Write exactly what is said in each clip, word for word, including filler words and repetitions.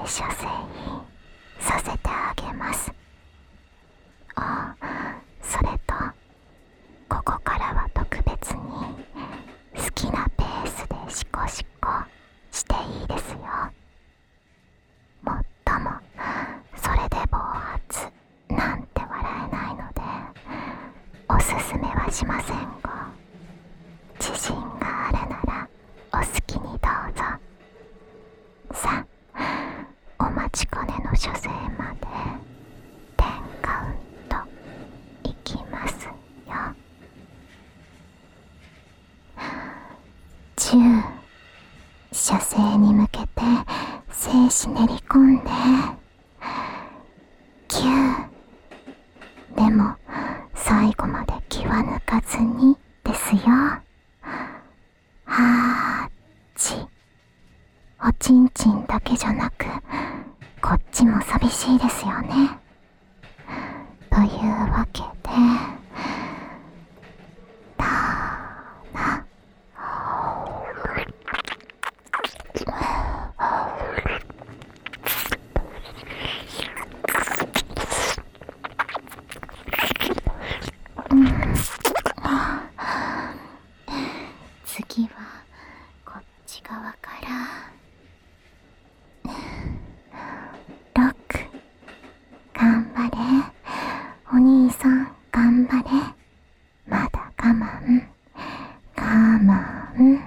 射精させてあげます。あ、それとここからは特別に好きなペースでシコシコしていいですよ。もっともそれで暴発なんて笑えないのでおすすめはしませんが、自信があるならお好きにどうぞ。さあ、お待ちかねの射精までテンカウントいきますよ。じゅう、射精に向けて精子練り込んで、きゅう、でも最後まで気は抜かずにですよ。はち、おちんちんだけじゃなくこっちも寂しいですよね。というわけでだな次はこっち側からろく、頑張れお兄さん、頑張れ、まだ我慢我慢。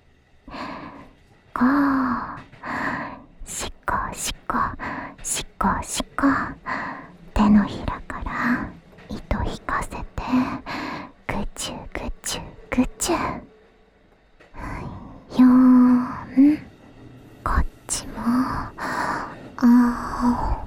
ご、しこしこしこしこ、手のひらから糸引かせてぐちゅぐちゅぐちゅ。よん、こっちもああ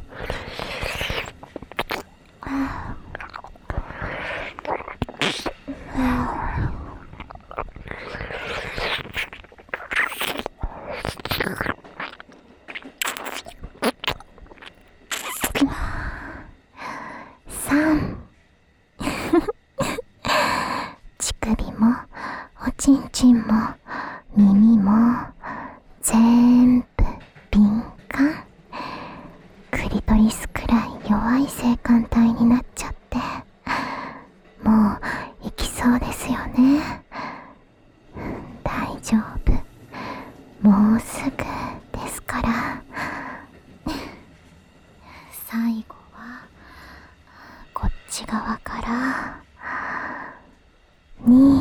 さん乳首もおちんちんも耳も全部敏感。クリトリスくらい弱い性感帯になっちゃって、もう行きそうですよね。大丈夫、もうすぐですから。最後はこっち側からに、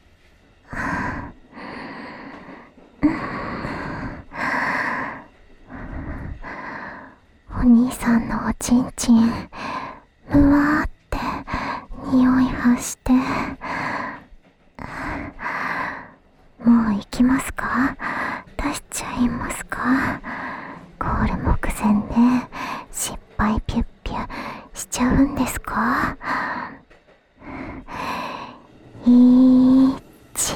お兄さんのおちんちんむわーって匂い発して、もう行きますか？出しちゃいますか？ゴール目前で失敗ピュッピュしちゃうんですか？いち、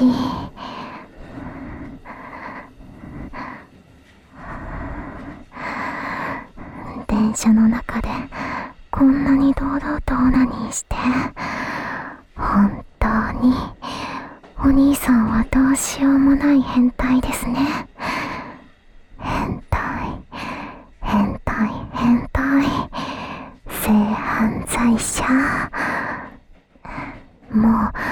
電車の中でこんなに堂々とオナニーして、本当にお兄さんはどうしようもない変態ですね。変態変態変態、性犯罪者。もう